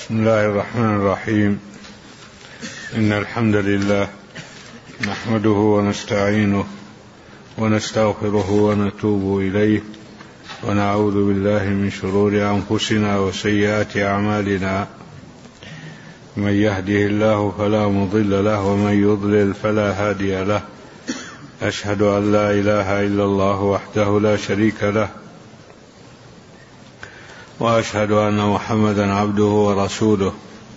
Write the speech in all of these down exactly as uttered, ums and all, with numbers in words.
بسم الله الرحمن الرحيم. إن الحمد لله نحمده ونستعينه ونستغفره ونتوب إليه ونعوذ بالله من شرور أنفسنا وسيئات أعمالنا. من يهده الله فلا مضل له ومن يضلل فلا هادي له. أشهد أن لا إله إلا الله وحده لا شريك له، وأشهد أن محمدا عبده ورسوله،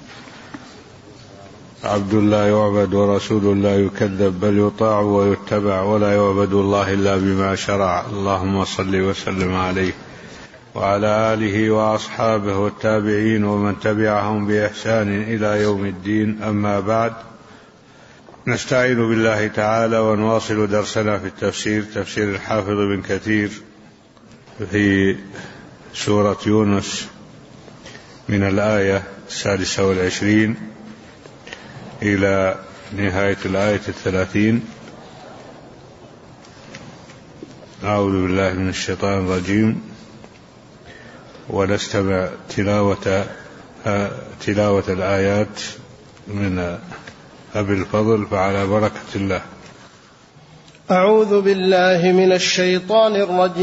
عبد لا يعبد ورسول لا يكذب، بل يطاع ويتبع، ولا يعبد الله إلا بما شرع. اللهم صل وسلم عليه وعلى آله وأصحابه والتابعين ومن تبعهم بإحسان إلى يوم الدين. أما بعد، نستعين بالله تعالى ونواصل درسنا في التفسير، تفسير الحافظ بن كثير في سورة يونس من الآية السادسة والعشرين إلى نهاية الآية الثلاثين. أعوذ بالله من الشيطان الرجيم، ونستمع تلاوة تلاوة الآيات من أبي الفضل، فعلى بركة الله. أعوذ بالله من الشيطان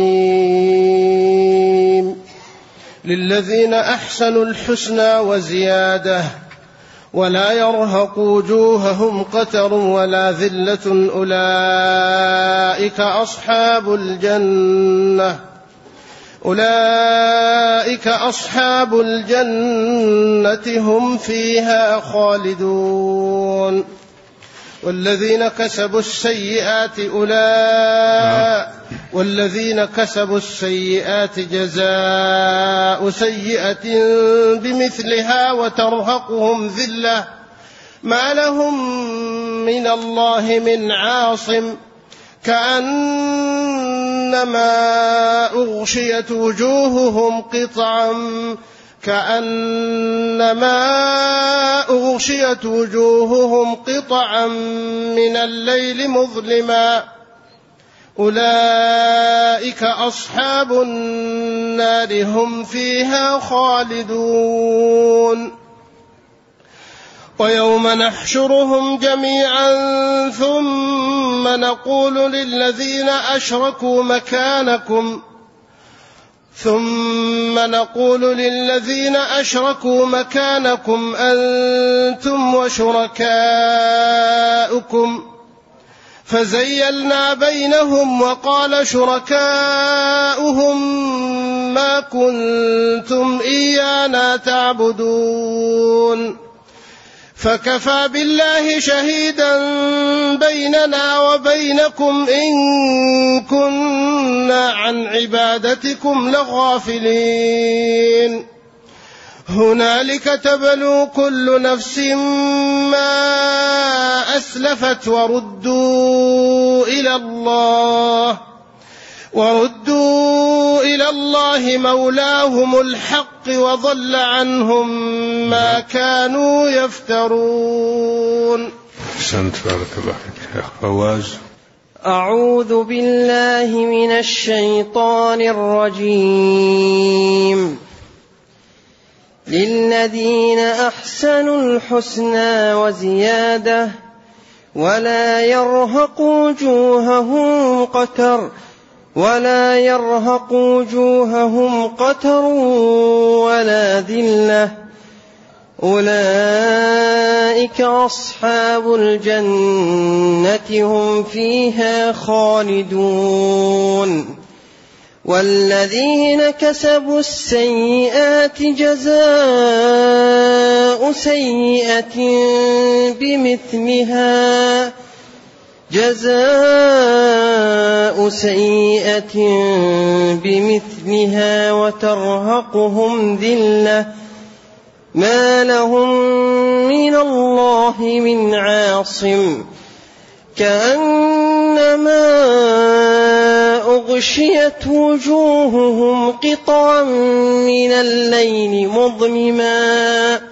الرجيم. للذين أحسنوا الحسنى وزيادة ولا يرهق وجوههم قتر ولا ذلة أولئك أصحاب الجنة أولئك أصحاب الجنة هم فيها خالدون. والذين كسبوا السيئات أولئك والذين كسبوا السيئات جزاء سيئة بمثلها وترهقهم ذلة ما لهم من الله من عاصم، كأنما أغشيت وجوههم قطعا كأنما أغشيت وجوههم قطعا من الليل مظلما. أولئك أصحاب النار هم فيها خالدون. ويوم نحشرهم جميعا ثم نقول للذين أشركوا مكانكم ثم نقول للذين أشركوا مكانكم أنتم وشركاؤكم، فزيلنا بينهم وقال شركاؤهم ما كنتم إيانا تعبدون، فكفى بالله شهيدا بيننا وبينكم إن كنا عن عبادتكم لغافلين. هنالك تبلو كل نفس ما أسلفت وردوا إلى الله وردوا إلى الله مولاهم الحق وضل عنهم ما كانوا يفترون. أحسنت، بارك الله فيك. فواز. أعوذ بالله من الشيطان الرجيم. للذين أحسنوا الحسنى وزيادة ولا يرهق وجوههم قتر ولا يرهق وجوههم قتر ولا ذلة أولئك أصحاب الجنة هم فيها خالدون. والذين كسبوا السيئات جزاء سيئة بمثلها جزاء سيئة بمثلها وترهقهم ذلة ما لهم من الله من عاصم، كأنما أغشيت وجوههم قطعا من الليل مظلما.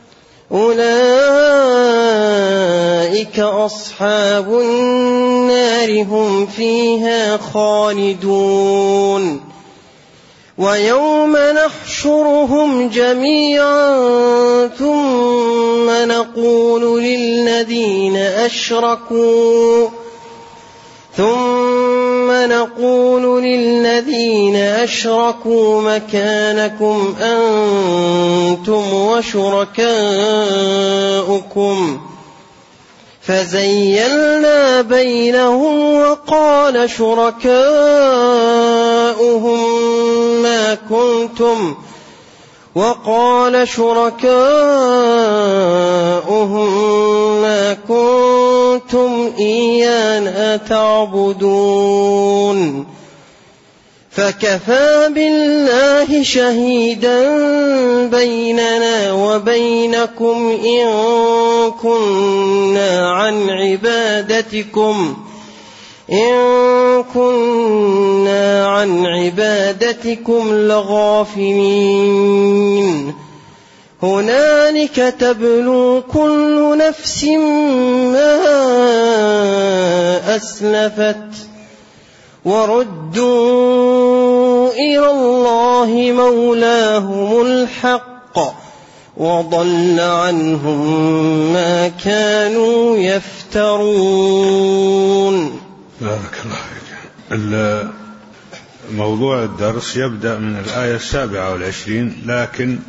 أولئك أصحاب النار هم فيها خالدون. ويوم نحشر ونحشرهم جميعا ثم نقول للذين أشركوا ثم نقول للذين أشركوا مكانكم أنتم وشركاؤكم فزيلنا بينهم وقال شركاؤهم ما كنتم وقال شركاؤهم ما كنتم إيانا تعبدون فكفى بالله شهيدا بيننا وبينكم إن كنا عن عبادتكم إن كنا عن عبادتكم لغافلين هنالك تبلو كل نفس ما أسلفت وردوا إلى الله مولاهم الحق وضل عنهم ما كانوا يفترون. بارك الله فيك. موضوع الدرس يبدأ من الآية السابعة والعشرين، لكن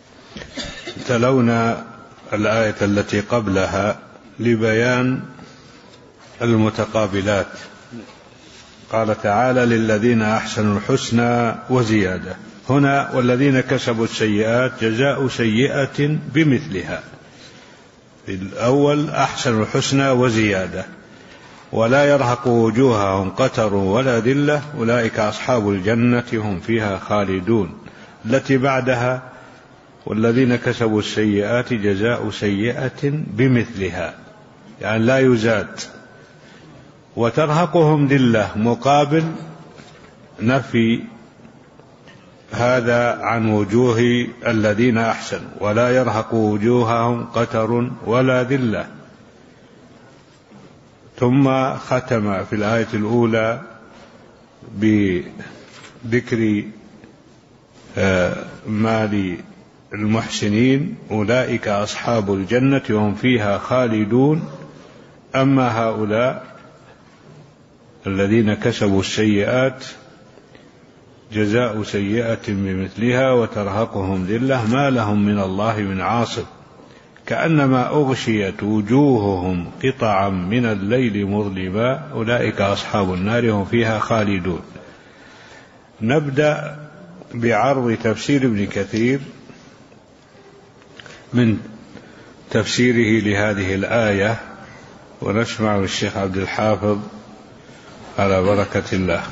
تلونا الآية التي قبلها لبيان المتقابلات. قال تعالى للذين أحسنوا الحسنى وزيادة. هنا والذين كسبوا السيئات جزاء سيئة بمثلها. في الأول أحسنوا الحسنى وزيادة ولا يرهق وجوههم قتر ولا ذلة أولئك أصحاب الجنة هم فيها خالدون. التي بعدها والذين كسبوا السيئات جزاء سيئة بمثلها، يعني لا يزاد. وترهقهم ذلة مقابل نفي هذا عن وجوه الذين أحسنوا، ولا يرهق وجوههم قتر ولا ذلة. ثم ختم في الآية الأولى بذكر مال المحسنين أولئك أصحاب الجنة هم فيها خالدون. أما هؤلاء الذين كسبوا السيئات جزاء سيئة بمثلها وترهقهم ذلة ما لهم من الله من عاصم كأنما أغشيت وجوههم قطعا من الليل مظلما أولئك أصحاب النار هم فيها خالدون. نبدأ بعرض تفسير ابن كثير من تفسيره لهذه الآية، ونسمع الشيخ عبد الحافظ على بركة الله.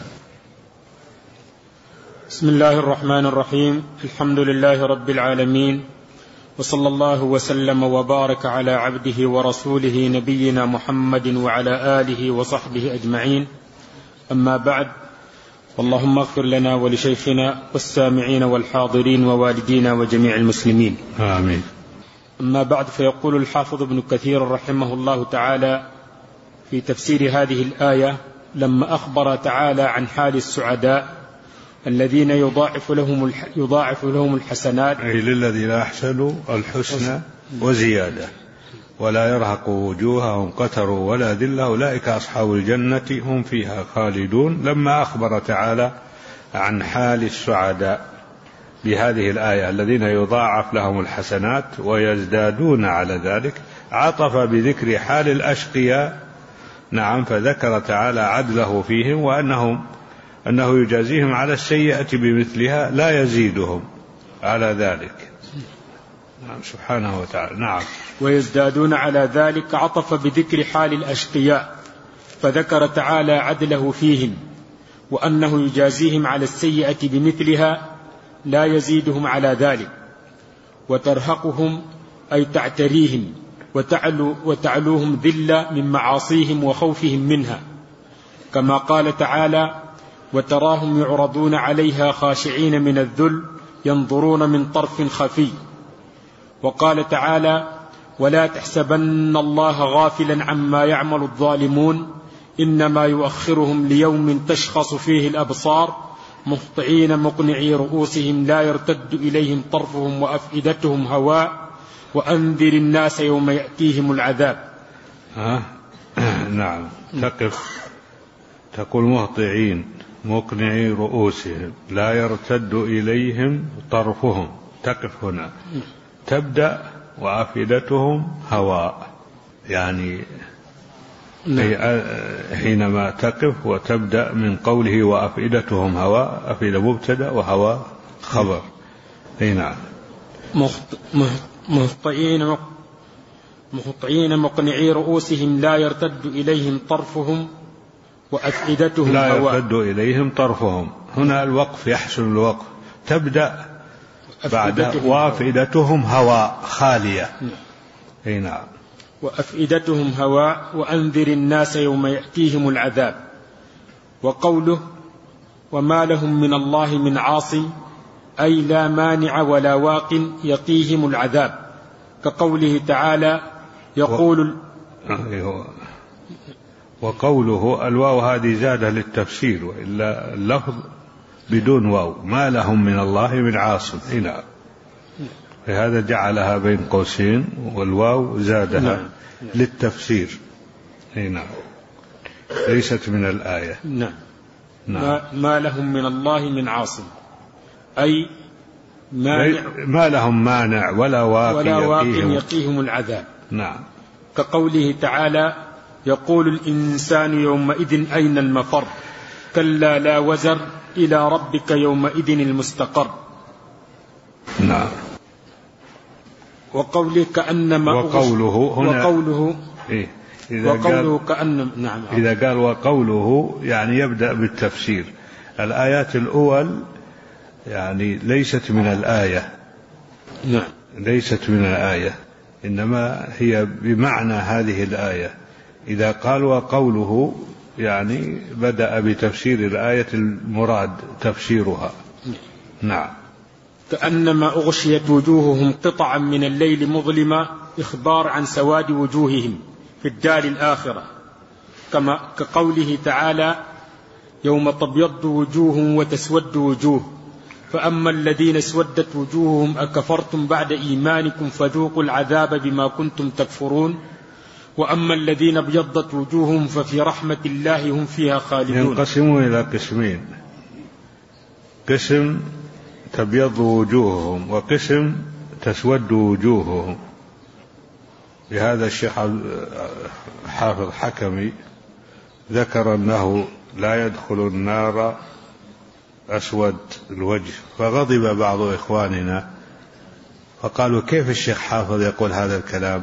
بسم الله الرحمن الرحيم. الحمد لله رب العالمين، وصلى الله وسلم وبارك على عبده ورسوله نبينا محمد وعلى آله وصحبه أجمعين. أما بعد، اللهم اغفر لنا ولشيخنا والسامعين والحاضرين ووالدينا وجميع المسلمين آمين. أما بعد، فيقول الحافظ ابن كثير رحمه الله تعالى في تفسير هذه الآية لما أخبر تعالى عن حال السعداء الذين يضاعف لهم يضاعف لهم الحسنات، أي للذين أحسنوا الحسنى وزيادة ولا يرهق وجوههم قتر ولا ذلة أولئك أصحاب الجنة هم فيها خالدون. لما أخبر تعالى عن حال السعداء بهذه الآية الذين يضاعف لهم الحسنات ويزدادون على ذلك، عطف بذكر حال الأشقياء. نعم، فذكر تعالى عدله فيهم وأنهم أنه يجازيهم على السيئة بمثلها لا يزيدهم على ذلك. نعم سبحانه وتعالى. نعم. ويزدادون على ذلك، عطف بذكر حال الأشقياء فذكر تعالى عدله فيهم وأنه يجازيهم على السيئة بمثلها لا يزيدهم على ذلك. وترهقهم أي تعتريهم وتعلو وتعلوهم ذلة من معاصيهم وخوفهم منها، كما قال تعالى وتراهم يعرضون عليها خاشعين من الذل ينظرون من طرف خفي. وقال تعالى ولا تحسبن الله غافلا عما يعمل الظالمون إنما يؤخرهم ليوم تشخص فيه الأبصار مهطعين مقنعي رؤوسهم لا يرتد إليهم طرفهم وأفئدتهم هواء وأنذر الناس يوم يأتيهم العذاب. آه. نعم. تقف تقول مهطعين مقنعي رؤوسهم لا يرتد إليهم طرفهم، تقف هنا تبدأ وأفئدتهم هواء، يعني حينما تقف وتبدأ من قوله وأفئدتهم هواء، أفئدة مبتدأ وهواء خبر. أي نعم. مهطعين مهطعين مقنعي رؤوسهم لا يرتد إليهم طرفهم وأفئدتهم لا هواء. يرتد إليهم طرفهم، هنا الوقف يحسن الوقف، تبدأ بعد وأفئدتهم هواء خالية. أي نعم. وأفئدتهم هواء وأنذر الناس يوم يأتيهم العذاب. وقوله وما لهم من الله من عاصم، أي لا مانع ولا واق يقيهم العذاب، كقوله تعالى يقول و... وقوله الواو هذه زادة للتفسير، وإلا اللفظ بدون واو، ما لهم من الله من عاصم. هنا فهذا جعلها بين قوسين والواو زادها نعم. للتفسير. هنا ليست من الآية. نعم. نعم. ما لهم من الله من عاصم، أي مانع ما لهم مانع ولا واق, ولا واق يقيهم. يقيهم العذاب. نعم. كقوله تعالى يقول الإنسان يومئذ أين المفر، كلا لا وزر إلى ربك يومئذ المستقر. نعم. وقوله كأنما وقوله هنا وقوله إيه؟ إذا وقوله قال كأن نعم إذا قال وقوله يعني يبدأ بالتفسير. الآيات الأول يعني ليست من الآية. نعم. ليست من الآية، إنما هي بمعنى هذه الآية. إذا قال وقوله يعني بدأ بتفسير الآية المراد تفسيرها. نعم. كأنما أغشيت وجوههم قطعا من الليل مظلما، إخبار عن سواد وجوههم في الدار الآخرة، كما كقوله تعالى يوم تبيض وجوه وتسود وجوه، فأما الذين اسودت وجوههم أكفرتم بعد إيمانكم فذوقوا العذاب بما كنتم تكفرون، وأما الذين ابيضت وجوههم ففي رحمة الله هم فيها خالدون. ينقسمون إلى قسمين، قسم تبيض وجوههم وقسم تسود وجوههم. لهذا الشيخ حافظ حكمي ذكر أنه لا يدخل النار أسود الوجه، فغضب بعض إخواننا فقالوا كيف الشيخ حافظ يقول هذا الكلام؟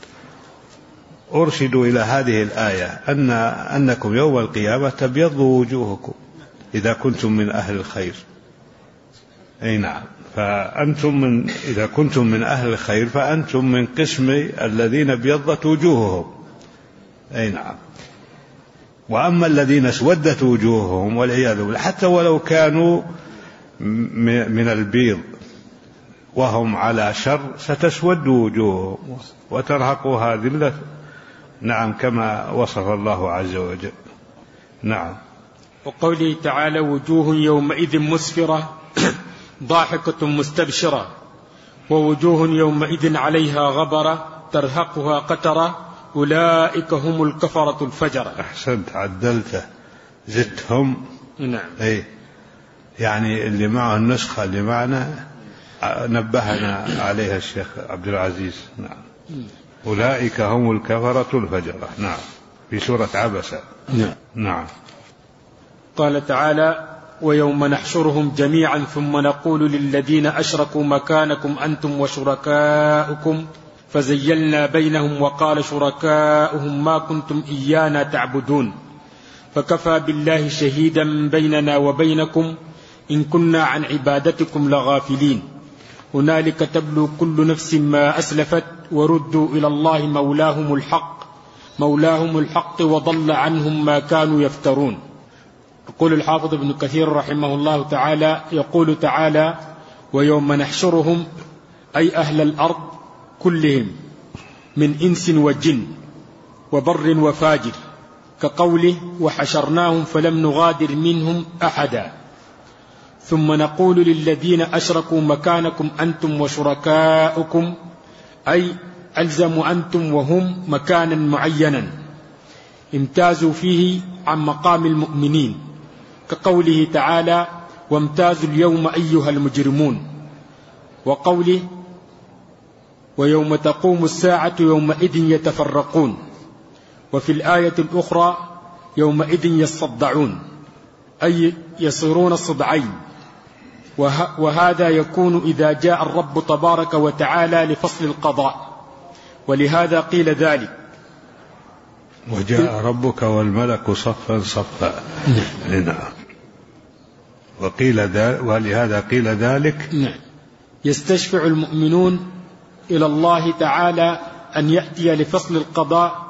أرشدوا إلى هذه الآية أن أنكم يوم القيامة تبيض وجوهكم إذا كنتم من أهل الخير. أي نعم. فأنتم من إذا كنتم من أهل الخير فأنتم من قسم الذين ابيضت وجوههم. أي نعم. وأما الذين اسودت وجوههم والعياذ بالله حتى ولو كانوا من البيض وهم على شر ستسود وجوههم وترهقها ذلة. نعم، كما وصف الله عز وجل. نعم. وقوله تعالى وجوه يومئذ مسفرة ضاحكة مستبشرة، ووجوه يومئذ عليها غبرة ترهقها قترة أولئك هم الكفرة الفجرة. أحسنت، عدلته زدتهم. نعم. أي يعني اللي معه النسخة اللي معنا نبهنا عليها الشيخ عبد العزيز. نعم. أولئك هم الكفرة الفجرة. نعم، في سورة عبسة. نعم. نعم. قال تعالى ويوم نحشرهم جميعا ثم نقول للذين أشركوا مكانكم أنتم وشركاؤكم فزيلنا بينهم وقال شركاؤهم ما كنتم إيانا تعبدون فكفى بالله شهيدا بيننا وبينكم إن كنا عن عبادتكم لغافلين هنالك تبلو كل نفس ما أسلفت وردوا إلى الله مولاهم الحق مولاهم الحق وضل عنهم ما كانوا يفترون. يقول الحافظ ابن كثير رحمه الله تعالى يقول تعالى ويوم نحشرهم أي أهل الأرض كلهم من إنس وجن وبر وفاجر، كقوله وحشرناهم فلم نغادر منهم أحدا. ثم نقول للذين أشركوا مكانكم أنتم وشركاؤكم، أي ألزموا أنتم وهم مكانا معينا امتازوا فيه عن مقام المؤمنين، كقوله تعالى وامتازوا اليوم أيها المجرمون، وقوله ويوم تقوم الساعة يومئذ يتفرقون، وفي الآية الأخرى يومئذ يصدعون أي يصيرون صدعين، وهذا يكون إذا جاء الرب تبارك وتعالى لفصل القضاء، ولهذا قيل ذلك وجاء ربك والملك صفا صفا. نعم. وقيل ذلك ولهذا قيل ذلك. نعم. يستشفع المؤمنون إلى الله تعالى أن يأتي لفصل القضاء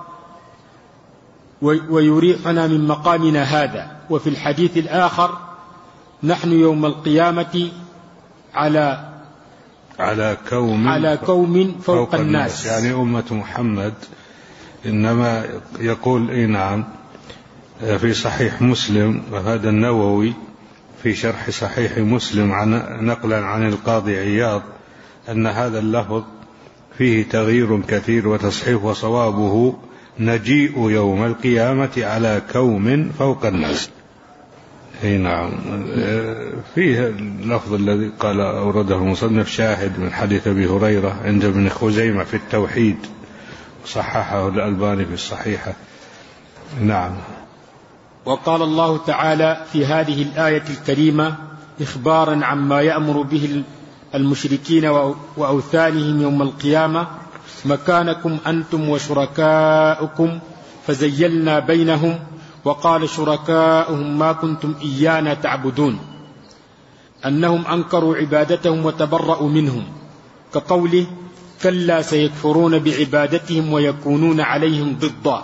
ويريحنا من مقامنا هذا. وفي الحديث الآخر نحن يوم القيامة على على كوم على كوم فوق, فوق الناس. الناس، يعني أمة محمد. إنما يقول إيه نعم في صحيح مسلم، وهذا النووي في شرح صحيح مسلم عن نقلا عن القاضي عياض أن هذا اللفظ فيه تغيير كثير وتصحيح، وصوابه نجيء يوم القيامة على كوم فوق الناس. اي نعم. فيه اللفظ الذي قال أورده المصنف شاهد من حديث أبي هريرة عند ابن خزيمة في التوحيد، صححه الألباني في الصحيحة. نعم. وقال الله تعالى في هذه الآية الكريمة إخبارا عما يأمر به المشركين وأوثانهم يوم القيامة مكانكم أنتم وشركاؤكم فزيلنا بينهم، وقال شركاؤهم ما كنتم إيانا تعبدون، أنهم أنكروا عبادتهم وتبرأوا منهم، كقوله كلا سيكفرون بعبادتهم ويكونون عليهم ضدا.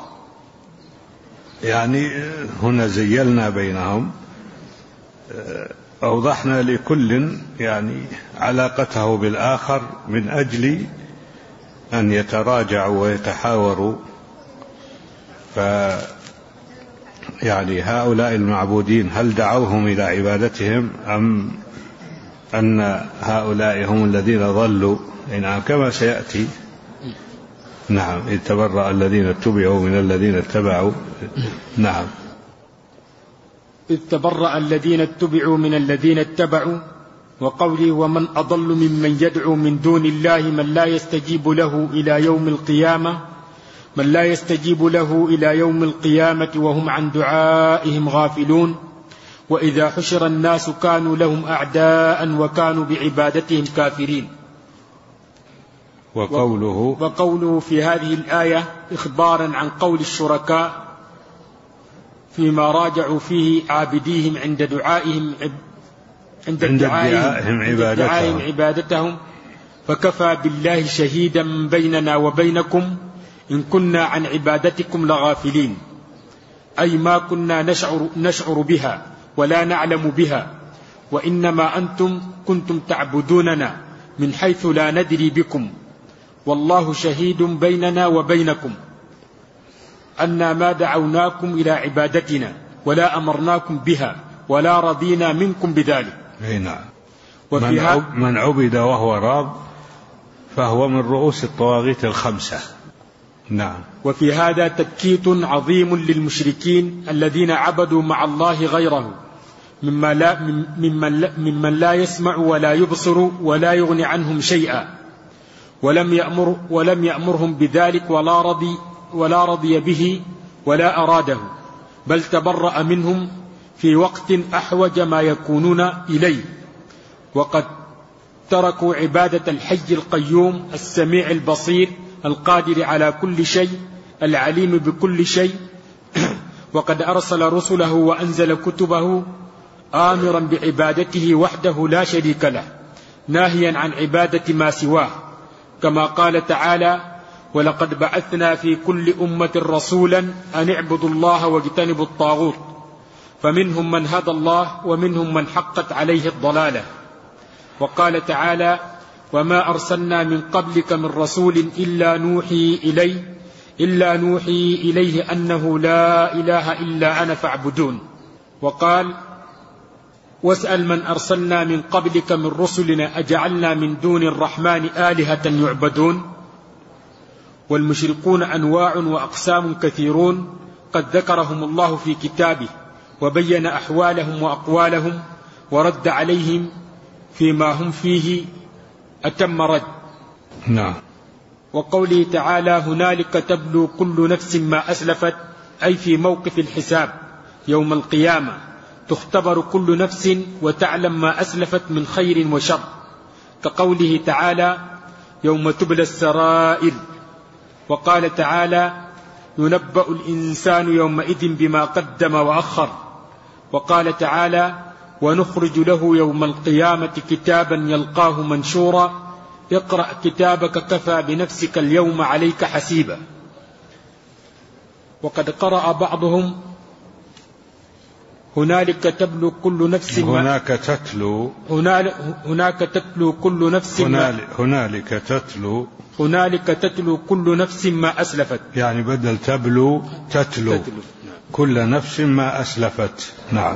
يعني هنا زيلنا بينهم، أوضحنا لكل يعني علاقته بالآخر من أجل أن يتراجعوا ويتحاوروا. ف يعني هؤلاء المعبودين هل دعوهم إلى عبادتهم أم أن هؤلاء هم الذين ضلوا؟ نعم كما سيأتي. نعم إذ تبرأ الذين اتبعوا من الذين اتبعوا. نعم إذ تبرأ الذين اتبعوا من الذين اتبعوا، وقوله ومن أضل ممن يدعو من دون الله من لا يستجيب له إلى يوم القيامة من لا يستجيب له إلى يوم القيامة وهم عن دعائهم غافلون، وإذا حشر الناس كانوا لهم أعداء وكانوا بعبادتهم كافرين. وقوله وقوله في هذه الآية إخبارا عن قول الشركاء فيما راجعوا فيه عابديهم عند دعائهم عند, عند دعائهم عبادتهم. عبادتهم فكفى بالله شهيدا بيننا وبينكم إن كنا عن عبادتكم لغافلين، أي ما كنا نشعر, نشعر بها ولا نعلم بها، وإنما أنتم كنتم تعبدوننا من حيث لا ندري بكم، والله شهيد بيننا وبينكم أنا ما دعوناكم إلى عبادتنا ولا أمرناكم بها ولا رضينا منكم بذلك. نعم. من, من عبد وهو راض فهو من رؤوس الطواغيت الخمسة. نعم. وفي هذا تبكيت عظيم للمشركين الذين عبدوا مع الله غيره مما لا ممن لا, ممن لا يسمع ولا يبصر ولا يغني عنهم شيئا، ولم يأمر ولم يأمرهم بذلك ولا رضي ولا رضي به ولا أراده، بل تبرأ منهم في وقت أحوج ما يكونون إليه، وقد تركوا عبادة الحي القيوم السميع البصير القادر على كل شيء العليم بكل شيء، وقد أرسل رسله وأنزل كتبه آمرا بعبادته وحده لا شريك له، ناهيا عن عبادة ما سواه، كما قال تعالى ولقد بعثنا في كل أمة رسولا أن اعبدوا الله واجتنبوا الطاغوت، فمنهم من هدى الله ومنهم من حقت عليه الضلالة. وقال تعالى وما أرسلنا من قبلك من رسول إلا نوحي إليه إلا نوحي إليه أنه لا إله إلا أنا فاعبدون. وقال واسأل من أرسلنا من قبلك من رسلنا أجعلنا من دون الرحمن آلهة يعبدون. والمشركون أنواع وأقسام كثيرون قد ذكرهم الله في كتابه وبين أحوالهم وأقوالهم ورد عليهم فيما هم فيه أتم رد. نعم. وقوله تعالى هنالك تبلو كل نفس ما أسلفت، أي في موقف الحساب يوم القيامة تختبر كل نفس وتعلم ما أسلفت من خير وشر، كقوله تعالى يوم تبلى السرائر. وقال تعالى ينبأ الإنسان يومئذ بما قدم وأخر. وقال تعالى ونخرج له يوم القيامة كتابا يلقاه منشورا اقرأ كتابك كفى بنفسك اليوم عليك حسيبا. وقد قرأ بعضهم هنالك تبلو كل نفس هناك تتلو هناك تتلو كل نفس هنالك, هنالك تتلو هنالك تتلو كل نفس ما أسلفت، يعني بدل تبلو تتلو, تتلو. كل نفس ما أسلفت. نعم.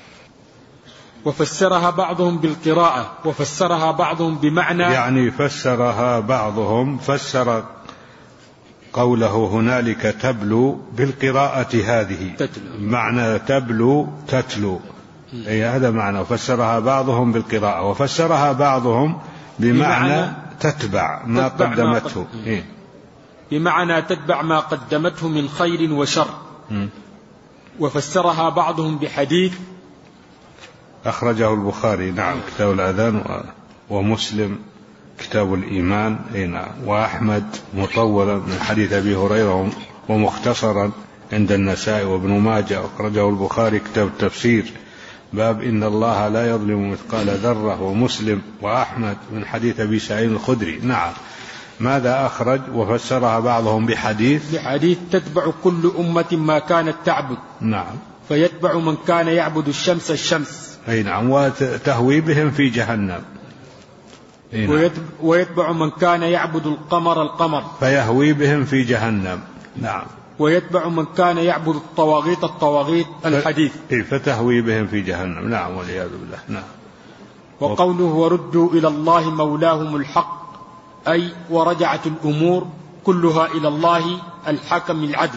وفسرها بعضهم بالقراءة وفسرها بعضهم بمعنى، يعني فسرها بعضهم فسر قوله هنالك تبلو بالقراءة هذه تتلو. معنى تبلو تتلو، أي هذا معنى. وفسرها بعضهم بالقراءة وفسرها بعضهم بمعنى, بمعنى تتبع ما تتبع قدمته ما إيه؟ بمعنى تتبع ما قدمته من خير وشر. م. وفسرها بعضهم بحديث أخرجه البخاري نعم كتاب الأذان، ومسلم كتاب الإيمان نعم، وأحمد مطولا من حديث أبي هريرة ومختصرا عند النسائي وابن ماجه. أخرجه البخاري كتاب التفسير باب إن الله لا يظلم مثقال ذرة، ومسلم وأحمد من حديث أبي سعيد الخدري. نعم. ماذا أخرج وفسرها بعضهم بحديث بحديث تتبع كل أمة ما كانت تعبد. نعم. فيتبع من كان يعبد الشمس الشمس. أي نعم. وتهوي بهم في جهنم. نعم. ويتبع من كان يعبد القمر القمر فيهوي بهم في جهنم. نعم. ويتبع من كان يعبد الطواغيت الطواغيت الحديث فتهوي بهم في جهنم. نعم والعياذ بالله. نعم. وقوله وردوا إلى الله مولاهم الحق، أي ورجعت الأمور كلها إلى الله الحكم العدل.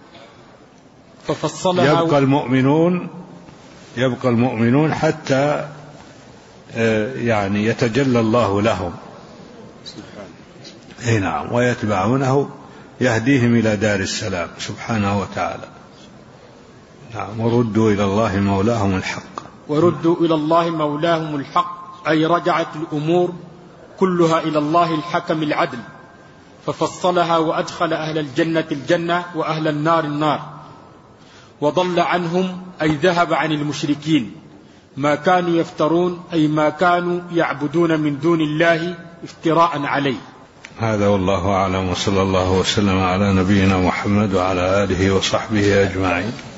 ففصلها يبقى المؤمنون يبقى المؤمنون حتى يعني يتجلى الله لهم. اي نعم. ويتبعونه يهديهم إلى دار السلام سبحانه وتعالى. نعم. وردوا إلى الله مولاهم الحق. وردوا إلى الله مولاهم الحق، أي رجعت الأمور كلها إلى الله الحكم العدل. ففصلها وأدخل أهل الجنة الجنة وأهل النار النار. وضل عنهم، أي ذهب عن المشركين ما كانوا يفترون، أي ما كانوا يعبدون من دون الله افتراء عليه. هذا والله أعلم، وصلى الله وسلم على نبينا محمد وعلى آله وصحبه أجمعين.